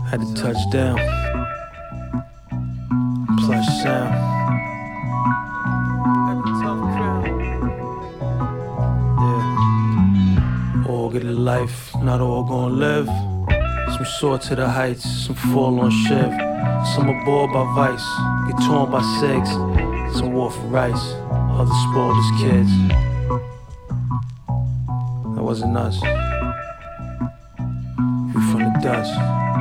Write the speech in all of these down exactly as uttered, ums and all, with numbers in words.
Had to touch down. Plush sound. Yeah. All get a life, not all gonna live. Some soar to the heights, some fall on shift. Some are bored by vice, get torn by cigs. Some war for rice, others spoiled as kids. That wasn't us. We from the dust.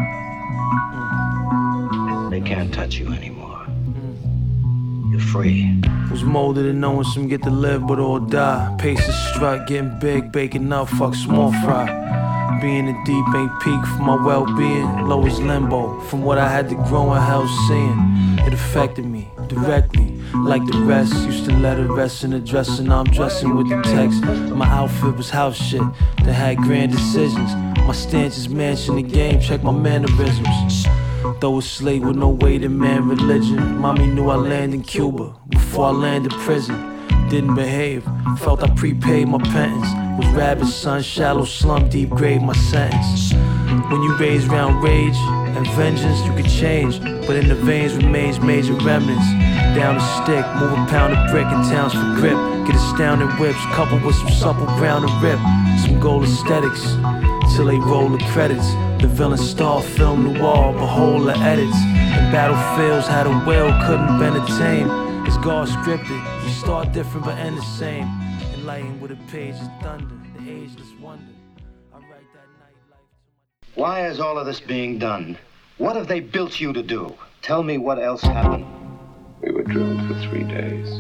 Mm. They can't touch you anymore. Mm. You're free. Was molded in knowing some get to live but all die. Pace the strut, getting big, baking up, fuck small fry. Being in deep ain't peak for my well-being. Low as limbo from what I had to grow in hell seeing. It affected me directly, like the rest. Used to let it rest in the dresser, now I'm dressing with the text. My outfit was house shit that had grand decisions. My stance is mansion the game, check my mannerisms. Though a slave with no weight in man religion. Mommy knew I landed in Cuba before I landed prison. Didn't behave, felt I prepaid my penance. Was rabbit son, shallow slum, deep grade my sentence. When you raise round rage and vengeance, you can change, but in the veins remains major remnants. Down the stick, move a pound of brick in towns for grip. Get astounding whips, coupled with some supple ground and rip. Some gold aesthetics, till they roll the credits. The villain star film noir, behold the edits. And battlefields had a will, couldn't been a tame. It's God scripted, we start different but end the same. Enlightened with a page of thunder, the ageless wonder. I write that night life to my... Why is all of this being done? What have they built you to do? Tell me what else happened. We were drilled for three days.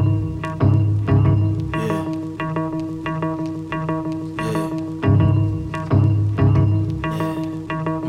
Yeah. Yeah. Yeah.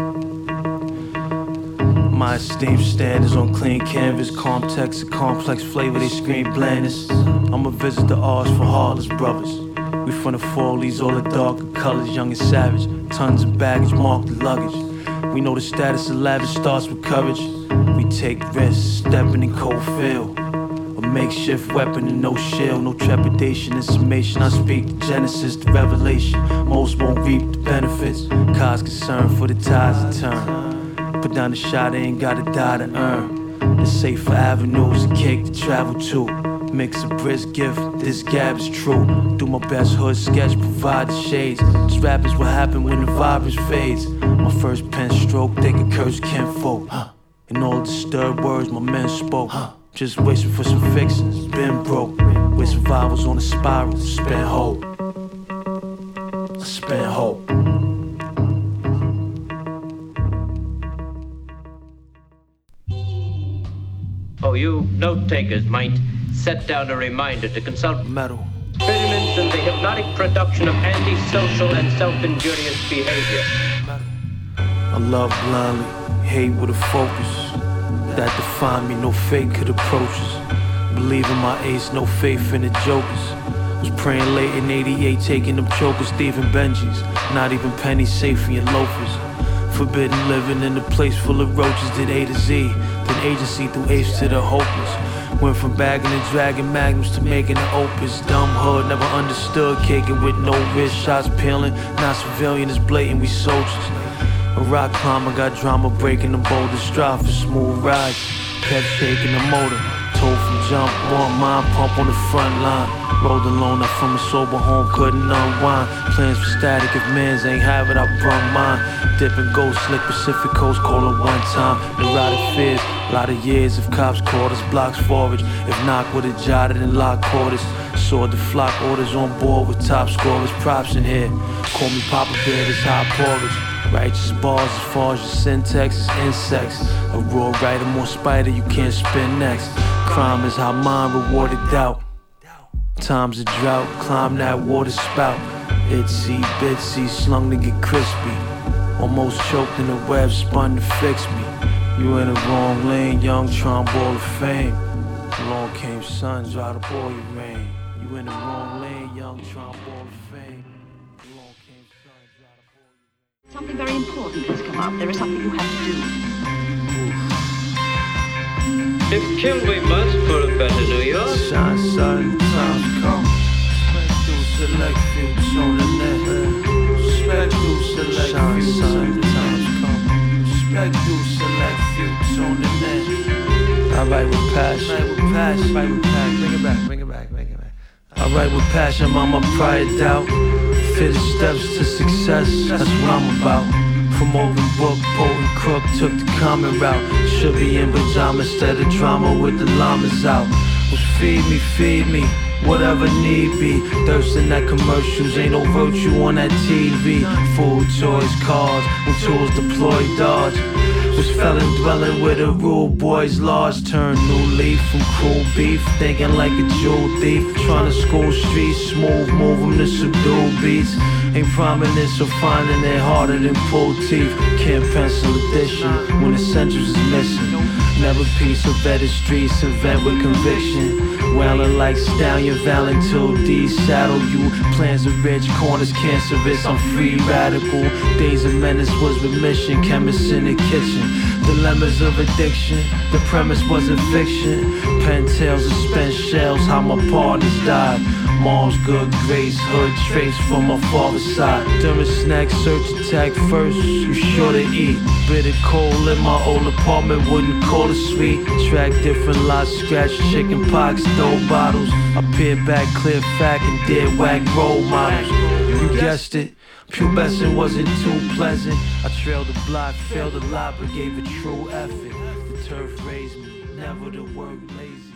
Mm. My esteemed standards on clean canvas, calm text, a complex flavor, they scream blandness. I'ma visit the R's for heartless brothers. We from the forties, all the darker colors, young and savage. Tons of baggage, marked the luggage. We know the status of lavish starts with courage. We take risks, stepping in cold field. A makeshift weapon and no shield, no trepidation in summation. I speak the Genesis, the revelation. Most won't reap the benefits. Cause concern for the tides to turn. Put down the shot, they ain't gotta die to earn. The safer avenues, a cake to travel to. Mix a brisk gift, this gab is true. Do my best hood sketch, provide the shades. This rap is what happened when the virus fades. My first pen stroke, they could curse kinfolk. Huh. And all the disturbed words my men spoke. Huh. Just wishing for some fixings, been broke. With survivals on a spiral, spent hope. I spent hope. Oh, you note takers might set down a reminder to consult Metal. experiments in the hypnotic production of antisocial and self-injurious behavior. Metal. I love blindly, hate with a focus. That defined me, no fake could approach us. Believe in my ace, no faith in the jokers. Was praying late in eighty-eight, taking them chokers, thieving Benjis. Not even pennies safe for your loafers. Forbidden living in a place full of roaches, did A to Z. Then agency through apes to the hopeless. Went from bagging and dragging magnums to making an opus. Dumb hood, never understood, caking with no wrist. Shots peeling, not civilian, it's blatant, we soldiers. A rock climber, got drama breaking the boulders. Strive for smooth rides, kept shaking the motor. Told from jump, one mind pump on the front line. Rolled alone up from a sober home, couldn't unwind. Plans for static, if mans ain't have it, I brung mine. Dipping gold, slick Pacific Coast, call it one time. Neurotic fears, lot of years if cops caught us. Blocks forage, if not would've jotted and locked quarters. Saw the flock orders on board with top scorers. Props in here, call me Papa Bear, this hot porridge. Righteous bars as far as your syntax is insects. A raw writer, more spider you can't spin next. Crime is how mind rewarded doubt. Time's a drought, climb that water spout. Itsy bitsy, slung to get crispy. Almost choked in the web, spun to fix me. You in the wrong lane, young Trump Ball of Fame. Along came sons, out of all your rain. You in the wrong lane, young Trump Ball of Fame. Along came sons, out of all your rain. Something very important has come up. There is something you have to do. If kill we must for a better New York. Shine, sun, times come. Spectral select views on the net. Spectral select views, sun, times come. passion. I write with passion. Write with passion. Bring it back, bring it back, bring it back. I write with passion, mama, prior doubt. Fitted steps to success, that's what I'm about. From open book, potent crook, took the common route. Should be in pajamas instead of drama with the llamas out. Was feed me, feed me, whatever need be. Thirsting at commercials, ain't no virtue on that T V. Food, toys, cars, when tools deployed, dodge. Was felon dwelling with a rule, boys large. Turned new leaf from cruel beef, thinking like a jewel thief. Trying to school streets, smooth, move them to subdue beats. Ain't prominence or finding it harder than pull teeth. Can't pencil addition when essentials is missing. Never piece of vetted streets, invent with conviction. Wailing like stallion, Valentil D. Saddle you. Plans of rich, corners cancerous. I'm free radical. Days of menace was remission. Chemists in the kitchen. Dilemmas of addiction. The premise wasn't fiction. Pen tales of spent shells. How my partners died. Mom's good grace, hood trace from my father's side. During snack search attack first, you sure to eat. Bitter cold in my old apartment, wouldn't call it sweet. Track different lots, scratch chicken pox, dough bottles. I peered back, clear fact, and did whack role models. You guessed it, pubescent wasn't too pleasant. I trailed the block, failed a lot, but gave a true effort. The turf raised me, never the work lazy.